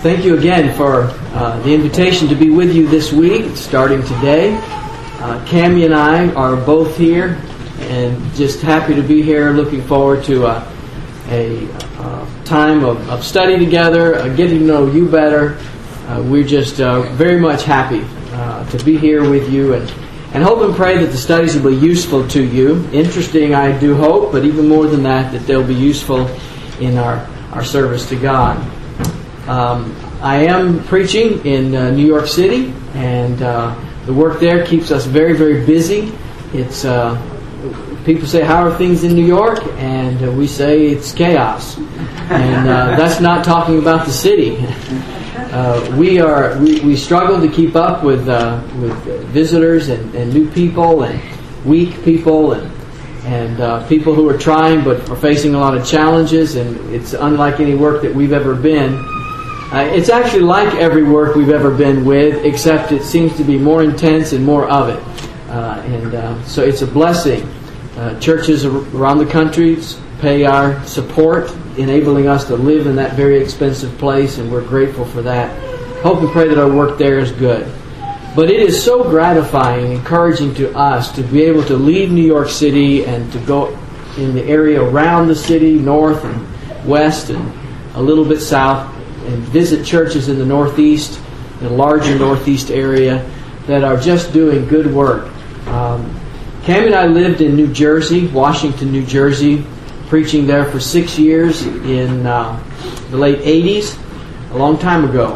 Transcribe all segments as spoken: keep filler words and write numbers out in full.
Thank you again for uh, the invitation to be with you this week, starting today. Uh, Cammie and I are both here, and just happy to be here. Looking forward to uh, a uh, time of, of study together, uh, getting to know you better. Uh, we're just uh, very much happy uh, to be here with you, and, and hope and pray that the studies will be useful to you. Interesting, I do hope, but even more than that, that they'll be useful in our, our service to God. Um, I am preaching in uh, New York City, and uh, the work there keeps us very, very busy. It's uh, people say, "How are things in New York?" And uh, we say it's chaos, and uh, that's not talking about the city. Uh, we are we, we struggle to keep up with uh, with visitors and, and new people and weak people and and uh, people who are trying but are facing a lot of challenges, and it's unlike any work that we've ever been. Uh, it's actually like every work we've ever been with, except it seems to be more intense and more of it. Uh, and uh, so it's a blessing. Uh, churches around the country pay our support, enabling us to live in that very expensive place, and we're grateful for that. Hope and pray that our work there is good. But it is so gratifying and encouraging to us to be able to leave New York City and to go in the area around the city, north and west and a little bit south, and visit churches in the Northeast, the larger Northeast area, that are just doing good work. Um, Cammie and I lived in New Jersey, Washington, New Jersey, preaching there for six years in uh, the late eighties, a long time ago.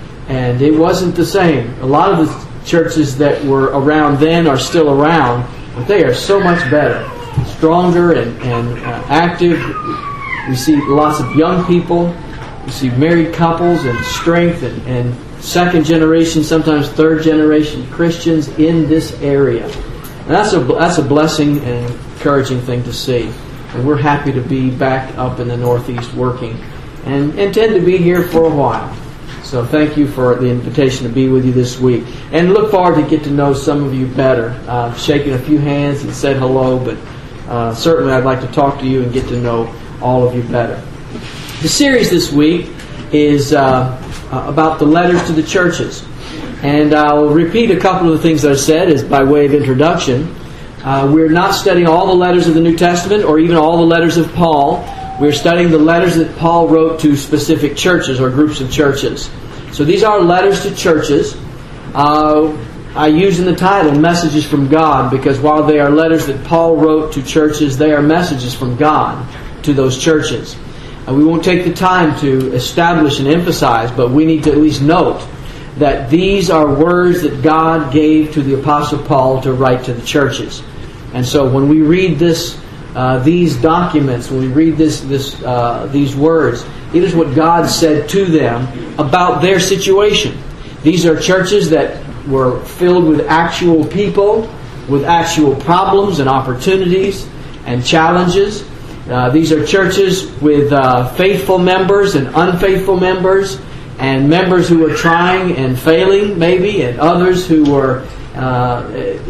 And it wasn't the same. A lot of the churches that were around then are still around, but they are so much better, stronger and, and uh, active. We see lots of young people. We see married couples and strength and, and second generation, sometimes third generation Christians in this area. And that's a, that's a blessing and encouraging thing to see. And we're happy to be back up in the Northeast working and intend to be here for a while. So thank you for the invitation to be with you this week. And look forward to get to know some of you better. Uh, shaking a few hands and said hello, but uh, certainly I'd like to talk to you and get to know all of you better. The series this week is uh, about the letters to the churches. And I'll repeat a couple of the things that I said as by way of introduction. Uh, we're not studying all the letters of the New Testament or even all the letters of Paul. We're studying the letters that Paul wrote to specific churches or groups of churches. So these are letters to churches. Uh, I use in the title Messages from God, because while they are letters that Paul wrote to churches, they are messages from God to those churches. Uh, we won't take the time to establish and emphasize, but we need to at least note that these are words that God gave to the Apostle Paul to write to the churches. And so when we read this, uh, these documents, when we read this, this, uh, these words, it is what God said to them about their situation. These are churches that were filled with actual people, with actual problems and opportunities and challenges. Uh, these are churches with uh, faithful members and unfaithful members, and members who were trying and failing maybe, and others who were uh,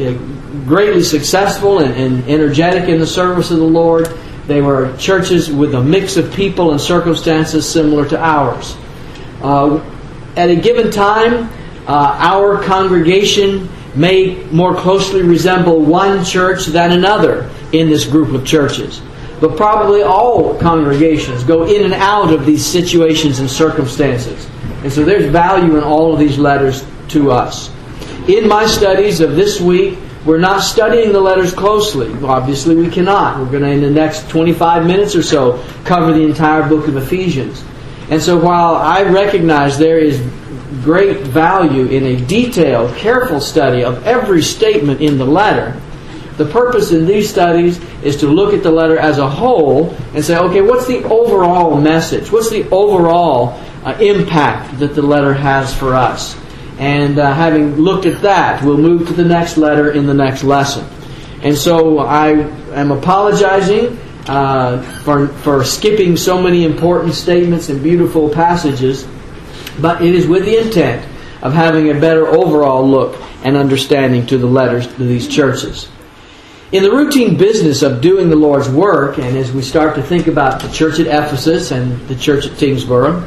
greatly successful and, and energetic in the service of the Lord. They were churches with a mix of people and circumstances similar to ours. Uh, at a given time, uh, our congregation may more closely resemble one church than another in this group of churches. But probably all congregations go in and out of these situations and circumstances. And so there's value in all of these letters to us. In my studies of this week, we're not studying the letters closely. Obviously, we cannot. We're going to, in the next twenty-five minutes or so, cover the entire book of Ephesians. And so while I recognize there is great value in a detailed, careful study of every statement in the letter, the purpose in these studies is to look at the letter as a whole and say, okay, what's the overall message? What's the overall uh, impact that the letter has for us? And uh, having looked at that, we'll move to the next letter in the next lesson. And so I am apologizing uh, for, for skipping so many important statements and beautiful passages, but it is with the intent of having a better overall look and understanding to the letters to these churches. In the routine business of doing the Lord's work, and as we start to think about the church at Ephesus and the church at Tingsboro,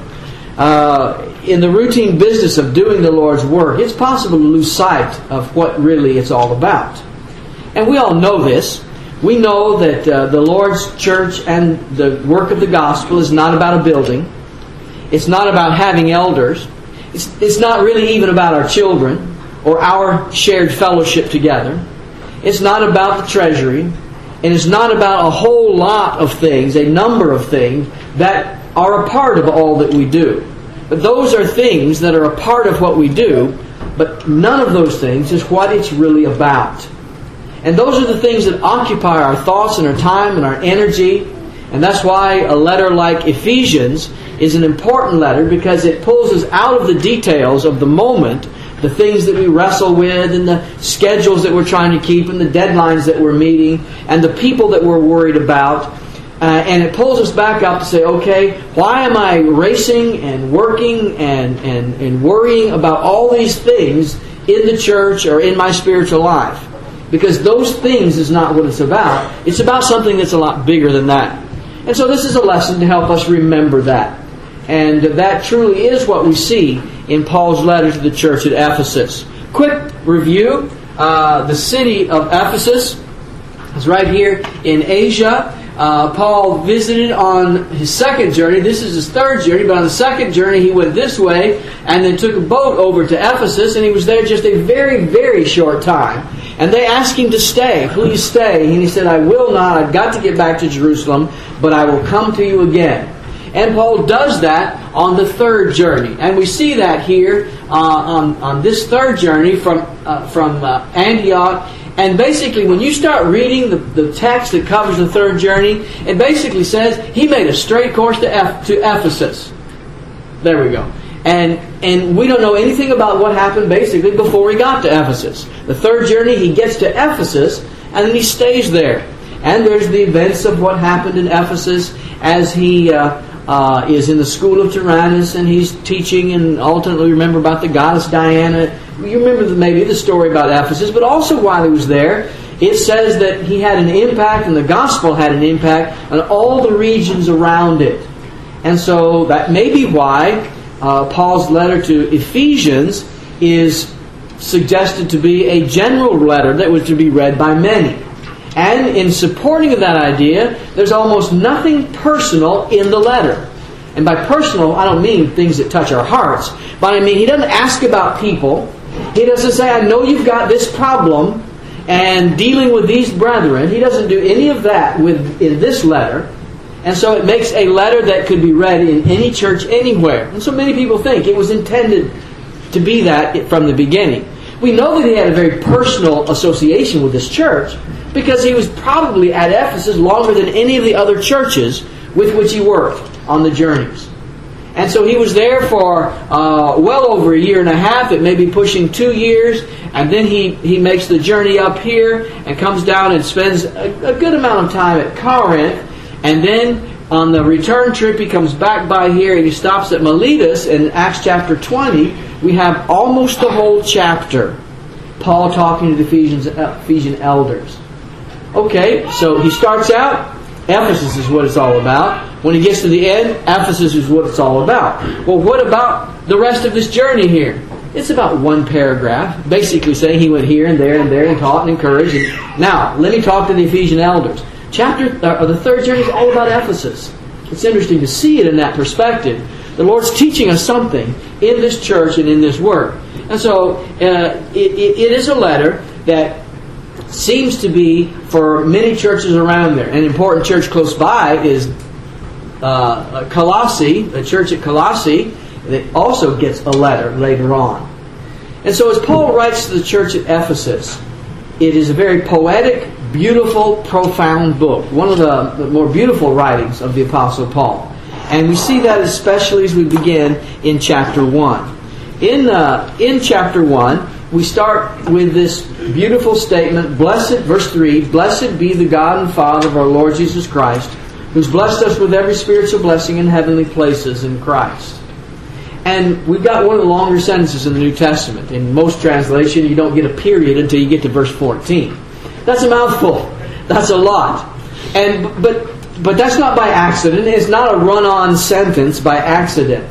uh, in the routine business of doing the Lord's work, it's possible to lose sight of what really it's all about. And we all know this. We know that uh, the Lord's church and the work of the gospel is not about a building. It's not about having elders. It's, it's not really even about our children or our shared fellowship together. It's not about the treasury. And it's not about a whole lot of things, a number of things that are a part of all that we do. But those are things that are a part of what we do, but none of those things is what it's really about. And those are the things that occupy our thoughts and our time and our energy. And that's why a letter like Ephesians is an important letter, because it pulls us out of the details of the moment, the things that we wrestle with and the schedules that we're trying to keep and the deadlines that we're meeting and the people that we're worried about. Uh, and it pulls us back up to say, okay, why am I racing and working and, and, and worrying about all these things in the church or in my spiritual life? Because those things is not what it's about. It's about something that's a lot bigger than that. And so this is a lesson to help us remember that. And that truly is what we see in Paul's letter to the church at Ephesus. Quick review. Uh, the city of Ephesus is right here in Asia. Uh, Paul visited on his second journey. This is his third journey, but on the second journey he went this way and then took a boat over to Ephesus, and he was there just a very, very short time. And they asked him to stay. Please stay. And he said, I will not. I've got to get back to Jerusalem, but I will come to you again. And Paul does that on the third journey. And we see that here uh, on, on this third journey from, uh, from uh, Antioch. And basically, when you start reading the, the text that covers the third journey, it basically says he made a straight course to, Eph- to Ephesus. There we go. And and we don't know anything about what happened basically before he got to Ephesus. The third journey, he gets to Ephesus, and then he stays there. And there's the events of what happened in Ephesus as he uh, uh, is in the school of Tyrannus, and he's teaching, and ultimately remember about the goddess Diana. You remember the, maybe the story about Ephesus, but also while he was there, it says that he had an impact, and the gospel had an impact on all the regions around it. And so that may be why uh, Paul's letter to Ephesians is suggested to be a general letter that was to be read by many. And in supporting of that idea, there's almost nothing personal in the letter. And by personal, I don't mean things that touch our hearts, but I mean he doesn't ask about people. He doesn't say, I know you've got this problem and dealing with these brethren. He doesn't do any of that with in this letter. And so it makes a letter that could be read in any church anywhere. And so many people think it was intended to be that from the beginning. We know that he had a very personal association with this church because he was probably at Ephesus longer than any of the other churches with which he worked on the journeys. And so he was there for uh, well over a year and a half. It may be pushing two years. And then he, he makes the journey up here and comes down and spends a, a good amount of time at Corinth. And then on the return trip, he comes back by here and he stops at Miletus. In Acts chapter twenty, we have almost the whole chapter. Paul talking to the Ephesians, Ephesian elders. Okay, so he starts out, Ephesus is what it's all about. When he gets to the end, Ephesus is what it's all about. Well, what about the rest of this journey here? It's about one paragraph, basically saying he went here and there and there and taught and encouraged. And now, let me talk to the Ephesian elders. Chapter, uh, the third journey is all about Ephesus. It's interesting to see it in that perspective. The Lord's teaching us something in this church and in this work. And so, uh, it, it, it is a letter that seems to be for many churches around there. An important church close by is uh, Colossae, the church at Colossae, that also gets a letter later on. And so as Paul writes to the church at Ephesus, it is a very poetic, beautiful, profound book. One of the, the more beautiful writings of the Apostle Paul. And we see that especially as we begin in chapter one. In, uh, in chapter one, we start with this beautiful statement, Blessed, verse three, Blessed be the God and Father of our Lord Jesus Christ, who's blessed us with every spiritual blessing in heavenly places in Christ. And we've got one of the longer sentences in the New Testament. In most translations, you don't get a period until you get to verse fourteen. That's a mouthful. That's a lot. And but but that's not by accident. It's not a run-on sentence by accident.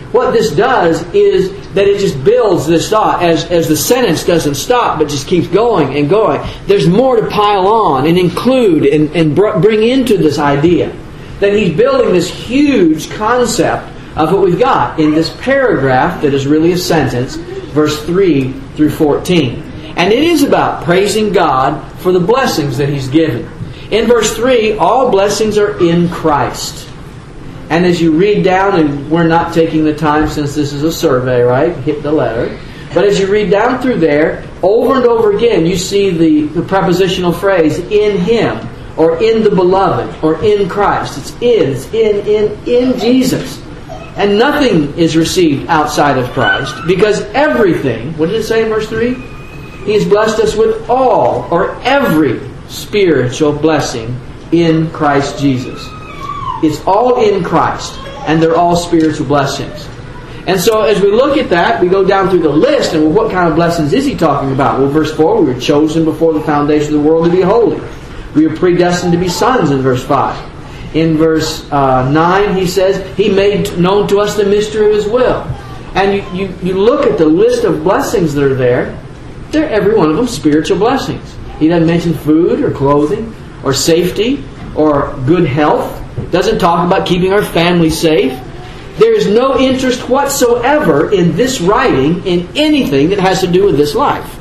what this does is that it just builds this thought as, as the sentence doesn't stop but just keeps going and going. There's more to pile on and include and, and br- bring into this idea. That he's building this huge concept of what we've got in this paragraph that is really a sentence, verse three through fourteen. And it is about praising God for the blessings that He's given. In verse three, all blessings are in Christ. And as you read down, and we're not taking the time since this is a survey, right? Hit the letter. But as you read down through there, over and over again, you see the, the prepositional phrase, in Him, or in the Beloved, or in Christ. It's in, it's in, in, in Jesus. And nothing is received outside of Christ, because everything, what did it say in verse three? He has blessed us with all, or every spiritual blessing in Christ Jesus. It's all in Christ, and they're all spiritual blessings. And so as we look at that, we go down through the list, and well, what kind of blessings is he talking about? Well, verse four, we were chosen before the foundation of the world to be holy. We were predestined to be sons in verse five. In verse uh, nine, he says, He made known to us the mystery of His will. And you, you, you look at the list of blessings that are there, they're every one of them spiritual blessings. He doesn't mention food or clothing or safety or good health. Doesn't talk about keeping our family safe. There is no interest whatsoever in this writing in anything that has to do with this life.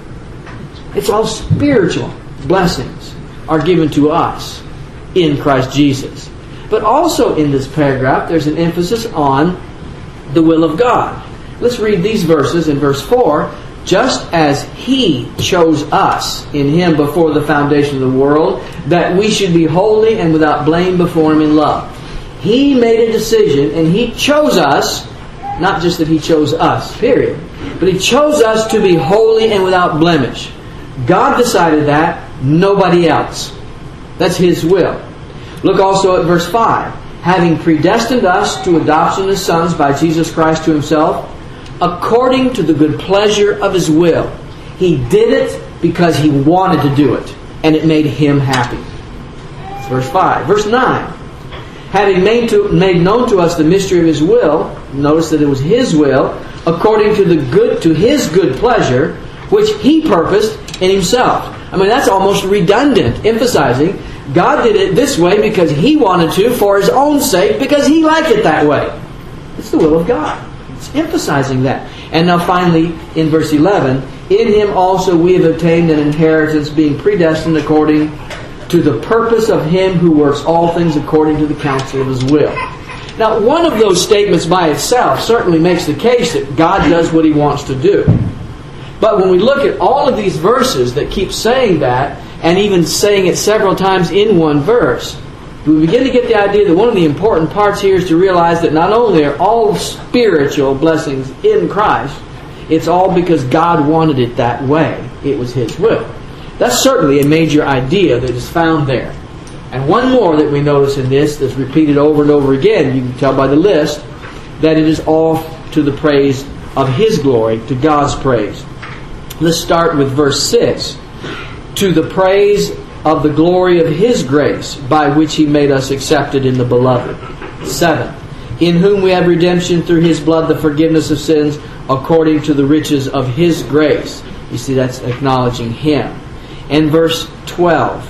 It's all spiritual blessings are given to us in Christ Jesus. But also in this paragraph, there's an emphasis on the will of God. Let's read these verses in verse four. Just as He chose us in Him before the foundation of the world, that we should be holy and without blame before Him in love. He made a decision, and He chose us, not just that He chose us, period, but He chose us to be holy and without blemish. God decided that, nobody else. That's His will. Look also at verse five. Having predestined us to adoption as sons by Jesus Christ to Himself, according to the good pleasure of His will. He did it because He wanted to do it, and it made Him happy. That's verse five. Verse nine. Having made, to, made known to us the mystery of His will, notice that it was His will, according to the good to His good pleasure, which He purposed in Himself. I mean, that's almost redundant, emphasizing God did it this way because He wanted to, for His own sake, because He liked it that way. It's the will of God. It's emphasizing that. And now finally, in verse eleven, in Him also we have obtained an inheritance, being predestined according to the purpose of Him who works all things according to the counsel of His will. Now, one of those statements by itself certainly makes the case that God does what He wants to do. But when we look at all of these verses that keep saying that, and even saying it several times in one verse, we begin to get the idea that one of the important parts here is to realize that not only are all spiritual blessings in Christ, it's all because God wanted it that way. It was His will. That's certainly a major idea that is found there. And one more that we notice in this that's repeated over and over again, you can tell by the list, that it is all to the praise of His glory, to God's praise. Let's start with verse six. To the praise of the glory of His grace, by which He made us accepted in the Beloved. seven. In whom we have redemption through His blood, the forgiveness of sins, according to the riches of His grace. You see, that's acknowledging Him. And verse twelve.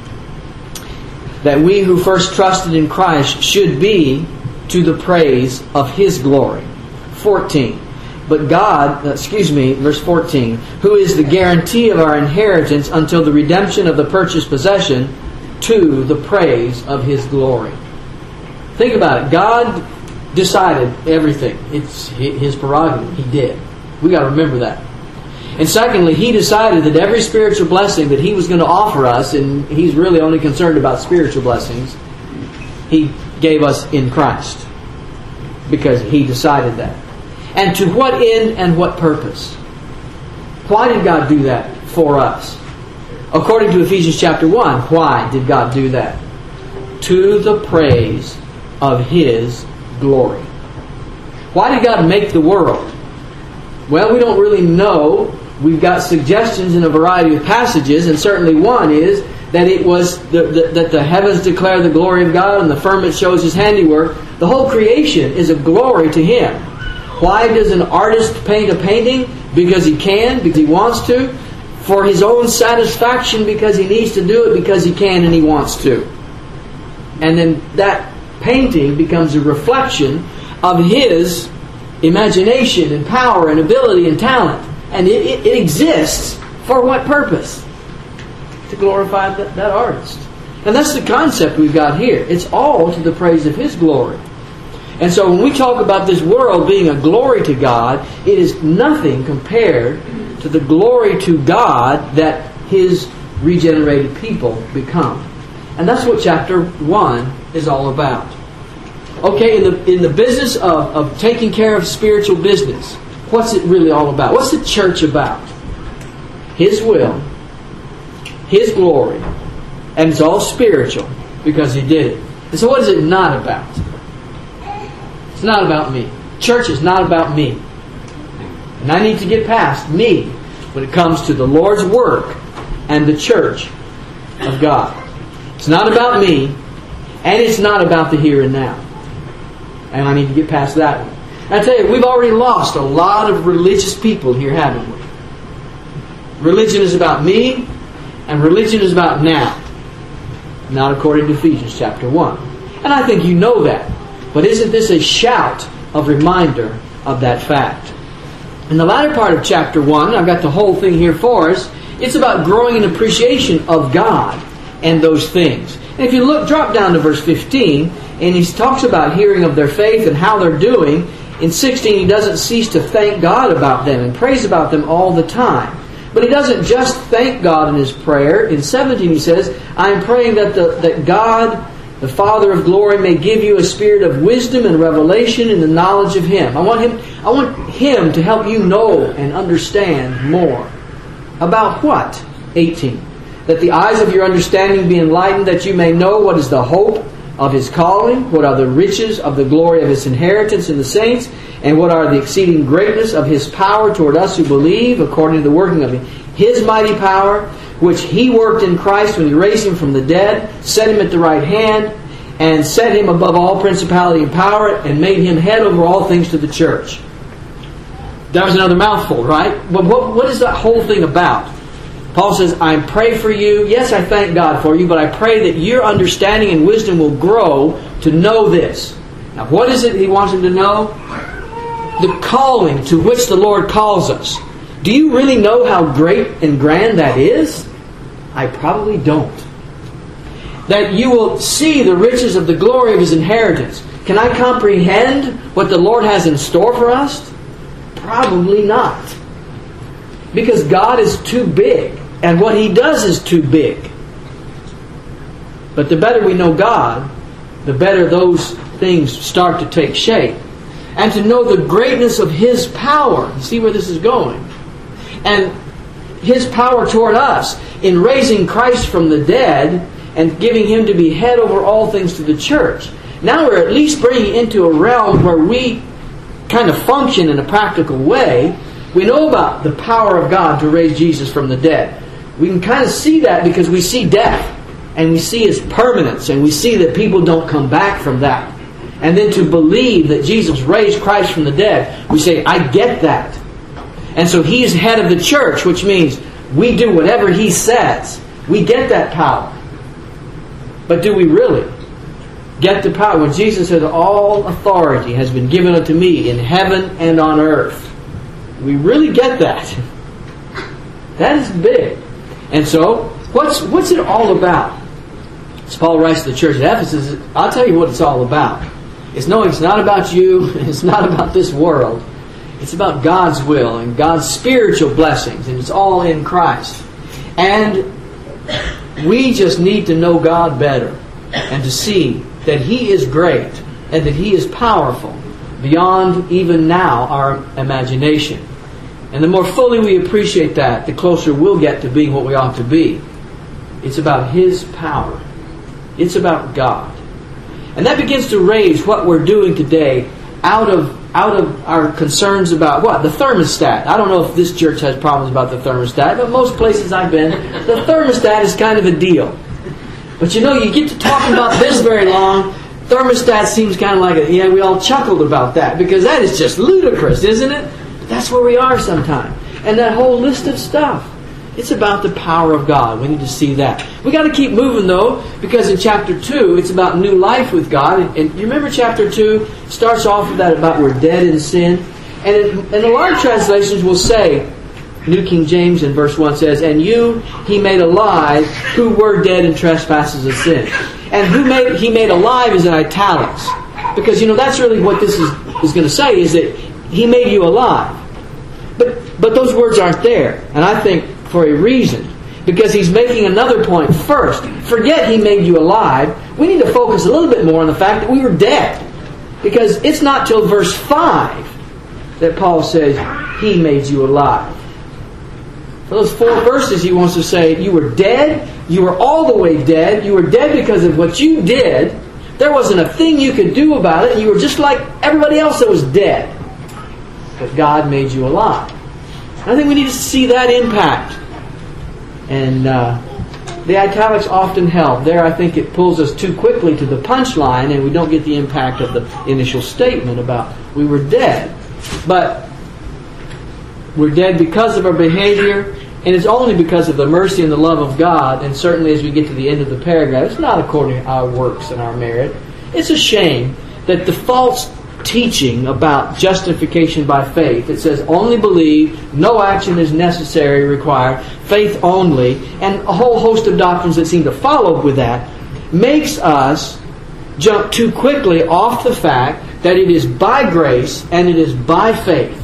That we who first trusted in Christ should be to the praise of His glory. fourteen. But God, excuse me, verse fourteen, who is the guarantee of our inheritance until the redemption of the purchased possession, to the praise of His glory. Think about it. God decided everything. It's His prerogative. He did. We got to remember that. And secondly, He decided that every spiritual blessing that He was going to offer us, and He's really only concerned about spiritual blessings, He gave us in Christ. Because He decided that. And to what end and what purpose? Why did God do that for us? According to Ephesians chapter one, why did God do that? To the praise of His glory. Why did God make the world? Well, we don't really know. We've got suggestions in a variety of passages, and certainly one is that it was the, the, that the heavens declare the glory of God and the firmament shows His handiwork. The whole creation is a glory to Him. Why does an artist paint a painting? Because he can, because he wants to. For his own satisfaction, because he needs to do it, because he can and he wants to. And then that painting becomes a reflection of his imagination and power and ability and talent. And it, it, it exists for what purpose? To glorify that, that artist. And that's the concept we've got here. It's all to the praise of His glory. And so when we talk about this world being a glory to God, it is nothing compared to the glory to God that His regenerated people become. And that's what chapter one is all about. Okay, in the in the business of, of taking care of spiritual business, what's it really all about? What's the church about? His will, His glory, and it's all spiritual because He did it. And so what is it not about? It's not about me. Church is not about me. And I need to get past me when it comes to the Lord's work and the church of God. It's not about me, and it's not about the here and now. And I need to get past that one. And I tell you, we've already lost a lot of religious people here, haven't we? Religion is about me, and religion is about now. Not according to Ephesians chapter one. And I think you know that. But isn't this a shout of reminder of that fact? In the latter part of chapter one, I've got the whole thing here for us, it's about growing in appreciation of God and those things. And if you look, drop down to verse fifteen, and he talks about hearing of their faith and how they're doing. In sixteen, he doesn't cease to thank God about them and praise about them all the time. But he doesn't just thank God in his prayer. In seventeen, he says, I am praying that the, that God, the Father of glory, may give you a spirit of wisdom and revelation in the knowledge of Him. I want Him, I want Him to help you know and understand more. About what? eighteen. That the eyes of your understanding be enlightened, that you may know what is the hope of His calling, what are the riches of the glory of His inheritance in the saints, and what are the exceeding greatness of His power toward us who believe, according to the working of His mighty power, which He worked in Christ when He raised Him from the dead, set Him at the right hand, and set Him above all principality and power, and made Him head over all things to the church. That was another mouthful, right? But what, what is that whole thing about? Paul says, I pray for you. Yes, I thank God for you, but I pray that your understanding and wisdom will grow to know this. Now, what is it he wants him to know? The calling to which the Lord calls us. Do you really know how great and grand that is? I probably don't. That you will see the riches of the glory of His inheritance. Can I comprehend what the Lord has in store for us? Probably not. Because God is too big. And what He does is too big. But the better we know God, the better those things start to take shape. And to know the greatness of His power. See where this is going. And His power toward us in raising Christ from the dead and giving Him to be head over all things to the church. Now we're at least bringing into a realm where we kind of function in a practical way. We know about the power of God to raise Jesus from the dead. We can kind of see that because we see death. And we see its permanence. And we see that people don't come back from that. And then to believe that Jesus raised Christ from the dead, we say, I get that. And so He is head of the church, which means we do whatever He says. We get that power. But do we really get the power? When Jesus said, all authority has been given unto me in heaven and on earth. We really get that. That is big. And so, what's what's it all about? As Paul writes to the church at Ephesus, I'll tell you what it's all about. It's knowing it's not about you, it's not about this world. It's about God's will and God's spiritual blessings, and it's all in Christ. And we just need to know God better and to see that He is great and that He is powerful beyond even now our imagination. And the more fully we appreciate that, the closer we'll get to being what we ought to be. It's about His power. It's about God. And that begins to raise what we're doing today out of out of our concerns about what? The thermostat. I don't know if this church has problems about the thermostat, but most places I've been, the thermostat is kind of a deal. But you know, you get to talking about this very long, Thermostat seems kind of like a, yeah, we all chuckled about that because that is just ludicrous, isn't it? But that's where we are sometimes. And that whole list of stuff, it's about the power of God. We need to see that. We got to keep moving though, because in chapter two, it's about new life with God. And, and you remember chapter two starts off with that about we're dead in sin. And, it, and a lot of translations will say, New King James in verse one says, and you He made alive who were dead in trespasses of sin. And who made He made alive is in italics. Because, you know, that's really what this is, is going to say, is that He made you alive. But but those words aren't there. And I think for a reason. Because He's making another point first. Forget He made you alive. We need to focus a little bit more on the fact that we were dead. Because it's not till verse five that Paul says He made you alive. For those four verses He wants to say, you were dead, you were all the way dead, you were dead because of what you did, there wasn't a thing you could do about it, and you were just like everybody else that was dead. But God made you alive. And I think we need to see that impact. And uh, the italics often help. There I think it pulls us too quickly to the punchline, and we don't get the impact of the initial statement about we were dead. But we're dead because of our behavior, and it's only because of the mercy and the love of God. And certainly as we get to the end of the paragraph, it's not according to our works and our merit. It's a shame that the false teaching about justification by faith, it says only believe, no action is necessary, required, faith only, and a whole host of doctrines that seem to follow with that, makes us jump too quickly off the fact that it is by grace and it is by faith.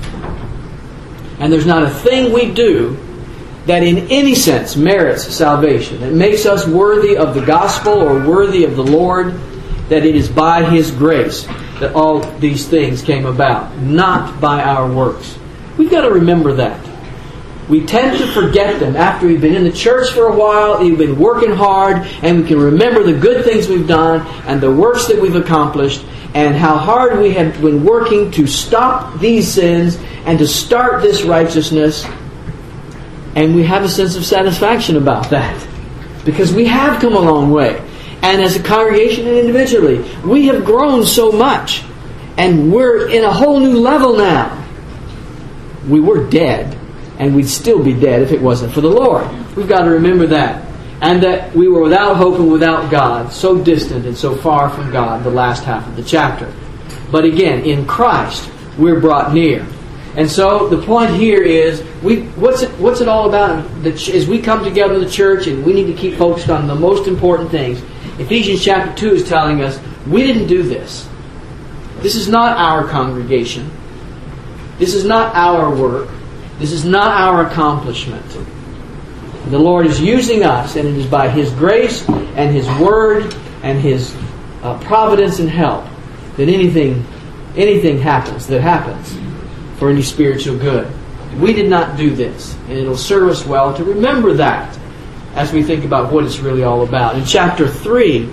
And there's not a thing we do that in any sense merits salvation, that makes us worthy of the gospel or worthy of the Lord, that it is by His grace that all these things came about, not by our works. We've got to remember that. We tend to forget them after we've been in the church for a while, we've been working hard, and we can remember the good things we've done and the works that we've accomplished and how hard we have been working to stop these sins and to start this righteousness. And we have a sense of satisfaction about that because we have come a long way. And as a congregation and individually, we have grown so much. And we're in a whole new level now. We were dead. And we'd still be dead if it wasn't for the Lord. We've got to remember that. And that we were without hope and without God. So distant and so far from God, the last half of the chapter. But again, in Christ, we're brought near. And so the point here is, we what's it what's it all about? As we come together in the church, and we need to keep focused on the most important things. Ephesians chapter two is telling us, we didn't do this. This is not our congregation. This is not our work. This is not our accomplishment. The Lord is using us, and it is by His grace and His Word and His uh, providence and help that anything, anything happens that happens for any spiritual good. We did not do this, and it'll serve us well to remember that as we think about what it's really all about. In chapter three,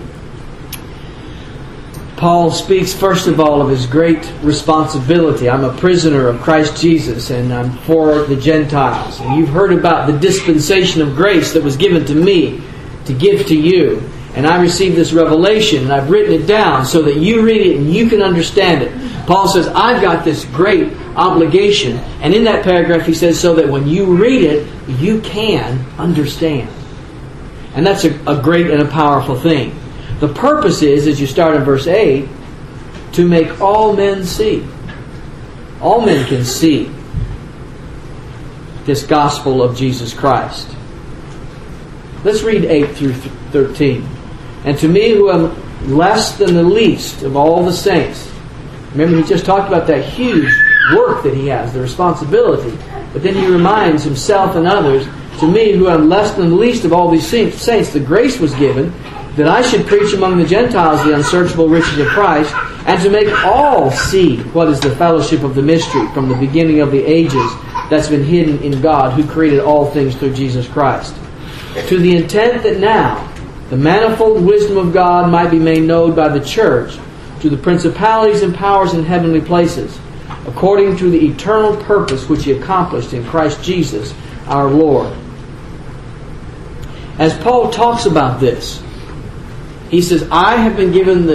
Paul speaks first of all of his great responsibility. I'm a prisoner of Christ Jesus, and I'm for the Gentiles. And you've heard about the dispensation of grace that was given to me to give to you. And I received this revelation, and I've written it down so that you read it and you can understand it. Paul says, I've got this great obligation. And in that paragraph he says, so that when you read it, you can understand. And that's a, a great and a powerful thing. The purpose is, as you start in verse eight, to make all men see. All men can see this gospel of Jesus Christ. Let's read eight through thirteen. And to me, who am less than the least of all the saints. Remember, he just talked about that huge work that he has, the responsibility. But then he reminds himself and others, to me, who am less than the least of all these saints, the grace was given that I should preach among the Gentiles the unsearchable riches of Christ, and to make all see what is the fellowship of the mystery from the beginning of the ages that's been hidden in God, who created all things through Jesus Christ. To the intent that now the manifold wisdom of God might be made known by the church to the principalities and powers in heavenly places, according to the eternal purpose which He accomplished in Christ Jesus our Lord. As Paul talks about this, he says, I have been given the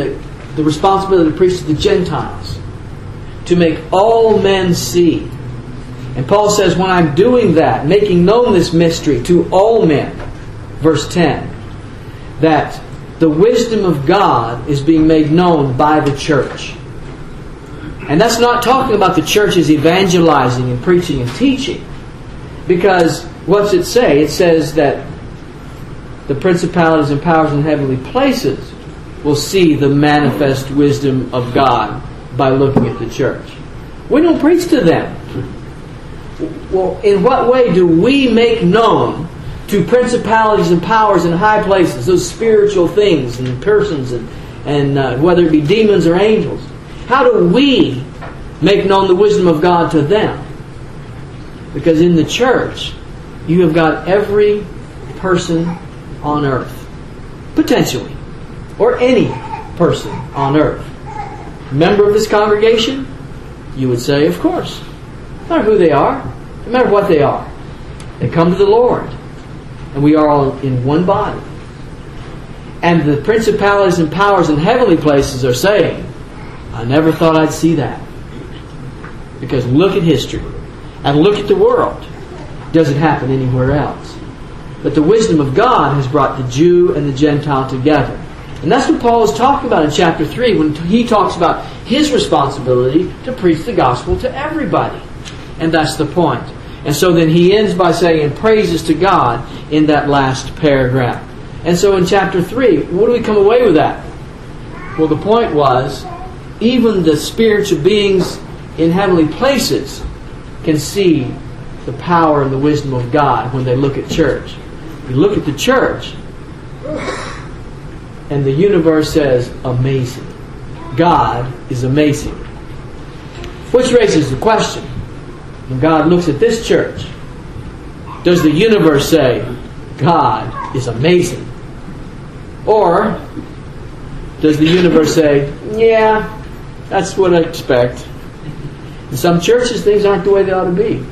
the responsibility to preach to the Gentiles, to make all men see. And Paul says, when I'm doing that, making known this mystery to all men, verse ten, that the wisdom of God is being made known by the church. And that's not talking about the church as evangelizing and preaching and teaching. Because what's it say? It says that the principalities and powers in heavenly places will see the manifest wisdom of God by looking at the church. We don't preach to them. Well, in what way do we make known to principalities and powers in high places, those spiritual things and persons, and, and uh, whether it be demons or angels? How do we make known the wisdom of God to them? Because in the church, you have got every person on earth, potentially, or any person on earth. Member of this congregation? You would say, of course. No matter who they are, no matter what they are. They come to the Lord. And we are all in one body. And the principalities and powers in heavenly places are saying, I never thought I'd see that. Because look at history. And look at the world. It doesn't happen anywhere else. But the wisdom of God has brought the Jew and the Gentile together. And that's what Paul is talking about in chapter three when he talks about his responsibility to preach the gospel to everybody. And that's the point. And so then he ends by saying praises to God in that last paragraph. And so in chapter three, what do we come away with that? Well, the point was, even the spiritual beings in heavenly places can see the power and the wisdom of God when they look at church. You look at the church, and the universe says, amazing. God is amazing. Which raises the question, when God looks at this church, does the universe say, God is amazing? Or does the universe say, yeah, that's what I expect. In some churches, things aren't the way they ought to be.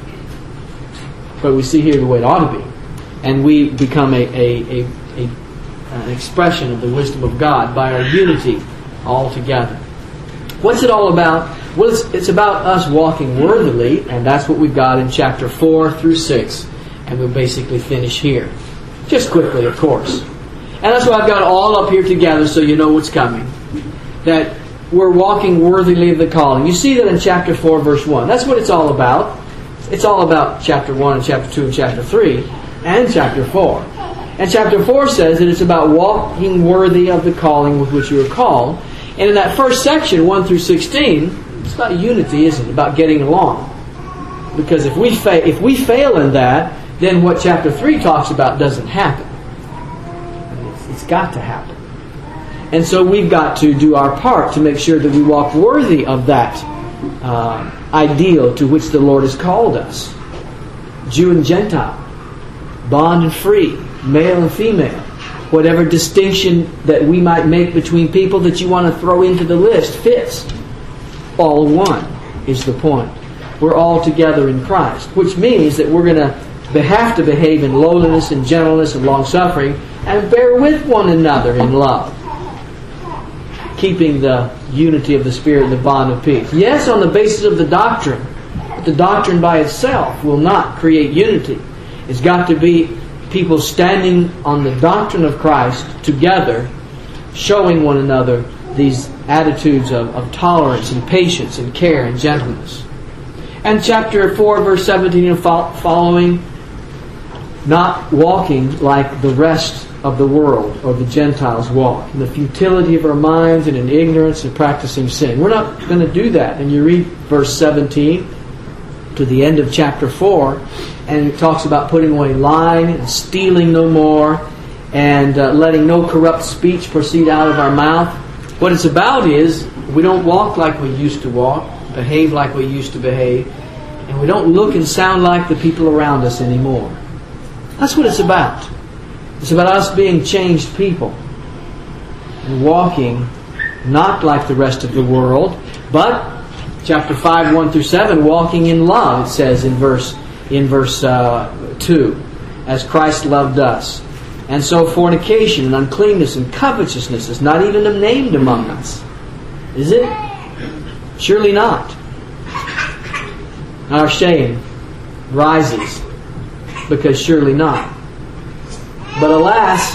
But we see here the way it ought to be. And we become a, a, a, a an expression of the wisdom of God by our unity all together. What's it all about? Well, it's, it's about us walking worthily, and that's what we've got in chapter four through six. And we'll basically finish here. Just quickly, of course. And that's why I've got it all up here together so you know what's coming. That we're walking worthily of the calling. You see that in chapter four, verse one. That's what it's all about. It's all about chapter one and chapter two and chapter three and chapter four. And chapter four says that it's about walking worthy of the calling with which you were called. And in that first section, one through sixteen, it's about unity, isn't it? About getting along. Because if we fa- if we fail in that, then what chapter three talks about doesn't happen. It's, it's got to happen. And so we've got to do our part to make sure that we walk worthy of that uh, ideal to which the Lord has called us. Jew and Gentile, bond and free, male and female. Whatever distinction that we might make between people that you want to throw into the list fits. All one is the point. We're all together in Christ, which means that we're going to have to behave in lowliness and gentleness and long-suffering and bear with one another in love, keeping the unity of the Spirit and the bond of peace. Yes, on the basis of the doctrine, but the doctrine by itself will not create unity. It's got to be people standing on the doctrine of Christ together, showing one another these attitudes of, of tolerance and patience and care and gentleness. And chapter four, verse seventeen and following, not walking like the rest of the world or the Gentiles walk, in the futility of our minds and in ignorance and practicing sin. We're not going to do that. And you read verse seventeen to the end of chapter four, and it talks about putting away lying and stealing no more, and uh, letting no corrupt speech proceed out of our mouth. What it's about is we don't walk like we used to walk, behave like we used to behave, and we don't look and sound like the people around us anymore. That's what it's about. It's about us being changed people and walking not like the rest of the world, but chapter five, one through seven, walking in love, it says in verse in verse uh, two, as Christ loved us And so fornication and uncleanness and covetousness is not even named among us. Is it? Surely not. Our shame rises because surely not. But alas,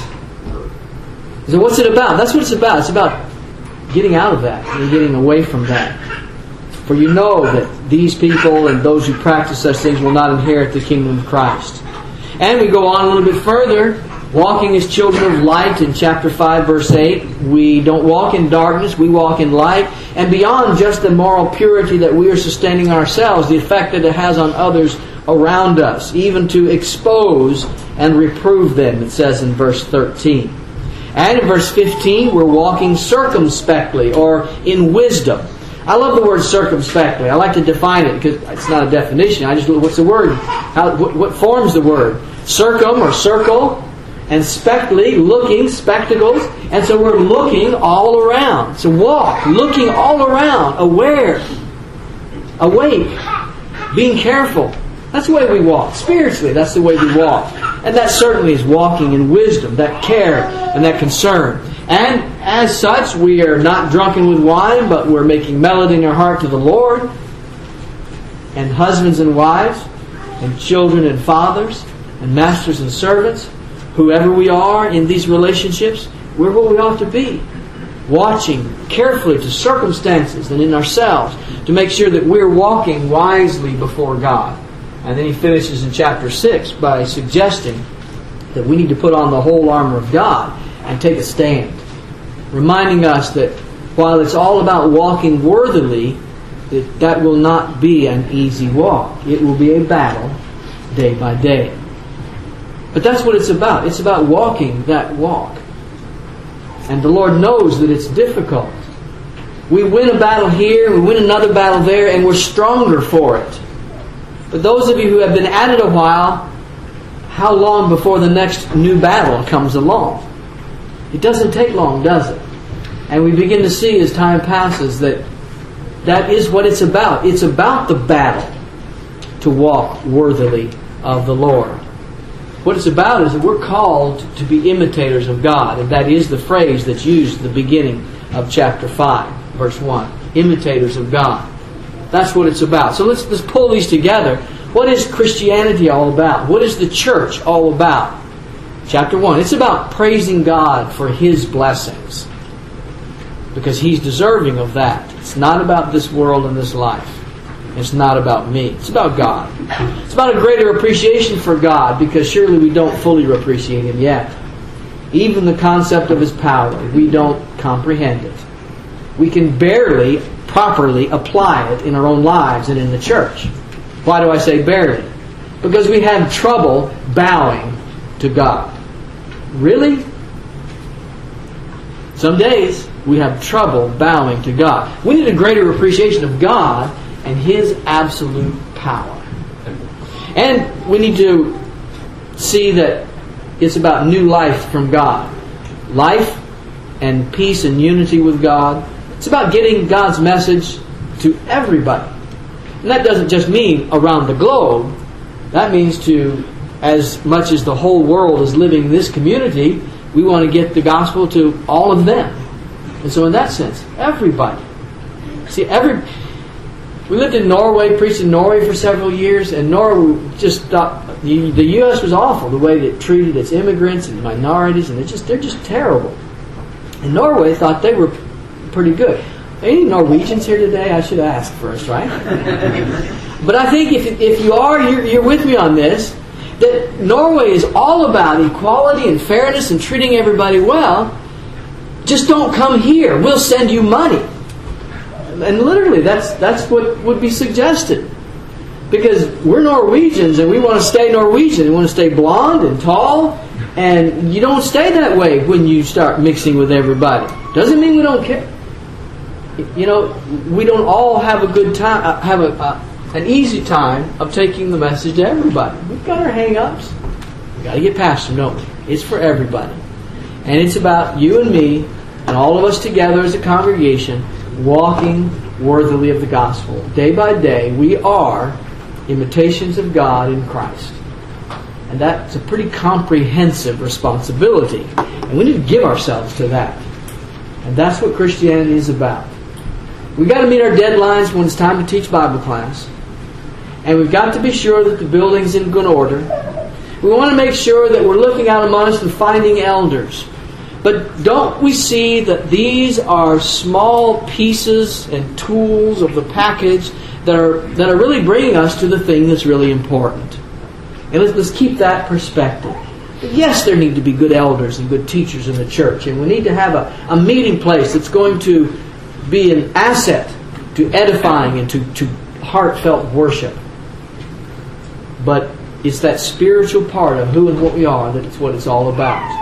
so what's it about? That's what it's about. It's about getting out of that and getting away from that. For you know that these people and those who practice such things will not inherit the kingdom of Christ. And we go on a little bit further. Walking as children of light in chapter five, verse eight. We don't walk in darkness, we walk in light. And beyond just the moral purity that we are sustaining ourselves, the effect that it has on others around us, even to expose and reprove them, it says in verse thirteen. And in verse fifteen, we're walking circumspectly, or in wisdom. I love the word circumspectly. I like to define it because it's not a definition. I just look, what's the word? How, what, what forms the word? Circum or circle, and spectly, looking, spectacles. And so we're looking all around. So walk, looking all around, aware, awake, being careful. That's the way we walk. Spiritually, that's the way we walk. And that certainly is walking in wisdom, that care and that concern. And as such, we are not drunken with wine, but we're making melody in our heart to the Lord. And husbands and wives, and children and fathers, and masters and servants, whoever we are in these relationships, we're what we ought to be. Watching carefully to circumstances and in ourselves to make sure that we're walking wisely before God. And then he finishes in chapter six by suggesting that we need to put on the whole armor of God and take a stand. Reminding us that while it's all about walking worthily, that that will not be an easy walk. It will be a battle day by day. But that's what it's about. It's about walking that walk. And the Lord knows that it's difficult. We win a battle here, we win another battle there, and we're stronger for it. But those of you who have been at it a while, how long before the next new battle comes along? It doesn't take long, does it? And we begin to see as time passes that that is what it's about. It's about the battle to walk worthily of the Lord. What it's about is that we're called to be imitators of God. And that is the phrase that's used at the beginning of chapter five, verse one. Imitators of God. That's what it's about. So let's, let's pull these together. What is Christianity all about? What is the church all about? Chapter one. It's about praising God for His blessings. Because He's deserving of that. It's not about this world and this life. It's not about me. It's about God. It's about a greater appreciation for God, because surely we don't fully appreciate Him yet. Even the concept of His power, we don't comprehend it. We can barely properly apply it in our own lives and in the church. Why do I say barely? Because we have trouble bowing to God. Really? Some days we have trouble bowing to God. We need a greater appreciation of God and His absolute power. And we need to see that it's about new life from God. Life and peace and unity with God. It's about getting God's message to everybody. And that doesn't just mean around the globe. That means to, as much as the whole world is living in this community, we want to get the gospel to all of them. And so in that sense, everybody. See, every... We lived in Norway, preached in Norway for several years, and Norway just thought the, the U S was awful, the way that it treated its immigrants and minorities, and they're just they're just terrible. And Norway thought they were pretty good. Any Norwegians here today? I should ask first, right? But I think if if you are, you're, you're with me on this, that Norway is all about equality and fairness and treating everybody well. Just don't come here. We'll send you money. And literally, that's that's what would be suggested. Because we're Norwegians and we want to stay Norwegian. We want to stay blonde and tall. And you don't stay that way when you start mixing with everybody. Doesn't mean we don't care. You know, we don't all have a good time, have a, a an easy time of taking the message to everybody. We've got our hang-ups. We've got to get past them, don't we? It's for everybody. And it's about you and me and all of us together as a congregation walking worthily of the gospel. Day by day, we are imitations of God in Christ. And that's a pretty comprehensive responsibility. And we need to give ourselves to that. And that's what Christianity is about. We've got to meet our deadlines when it's time to teach Bible class. And we've got to be sure that the building's in good order. We want to make sure that we're looking out among us and finding elders. But don't we see that these are small pieces and tools of the package that are that are really bringing us to the thing that's really important? And let's, let's keep that perspective. Yes, there need to be good elders and good teachers in the church. And we need to have a, a meeting place that's going to be an asset to edifying and to, to heartfelt worship. But it's that spiritual part of who and what we are that's what it's all about.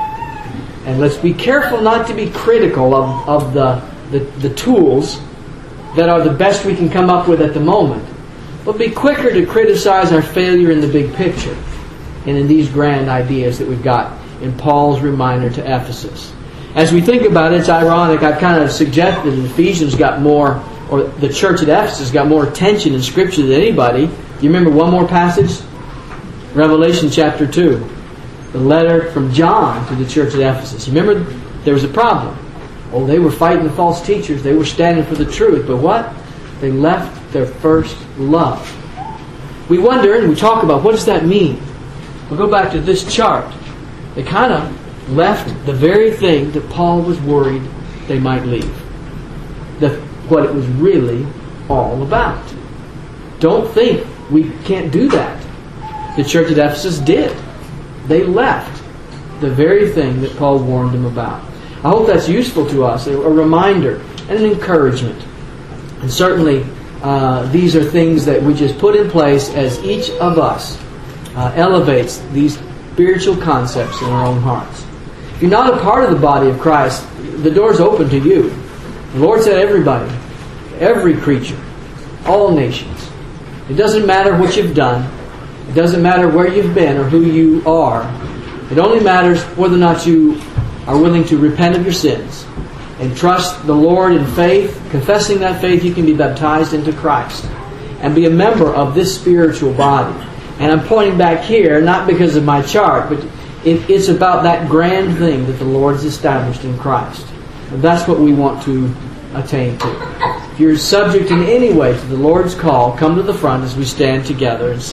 And let's be careful not to be critical of, of the, the, the tools that are the best we can come up with at the moment. But be quicker to criticize our failure in the big picture and in these grand ideas that we've got in Paul's reminder to Ephesus. As we think about it, it's ironic. I've kind of suggested that Ephesians got more, or the church at Ephesus got more attention in Scripture than anybody. You remember one more passage? Revelation chapter two. The letter from John to the church at Ephesus. You remember there was a problem. Oh, they were fighting the false teachers. They were standing for the truth. But what? They left their first love. We wonder and we talk about, what does that mean? We'll go back to this chart. They kind of left the very thing that Paul was worried they might leave. The, what it was really all about. Don't think we can't do that. The church at Ephesus did. They left the very thing that Paul warned them about. I hope that's useful to us, a reminder and an encouragement. And certainly uh, these are things that we just put in place as each of us uh, elevates these spiritual concepts in our own hearts. If you're not a part of the body of Christ, the door's open to you. The Lord said everybody, every creature, all nations. It doesn't matter what you've done. It doesn't matter where you've been or who you are. It only matters whether or not you are willing to repent of your sins and trust the Lord in faith. Confessing that faith, you can be baptized into Christ and be a member of this spiritual body. And I'm pointing back here, not because of my chart, but it, it's about that grand thing that the Lord has established in Christ. And that's what we want to attain to. If you're subject in any way to the Lord's call, come to the front as we stand together and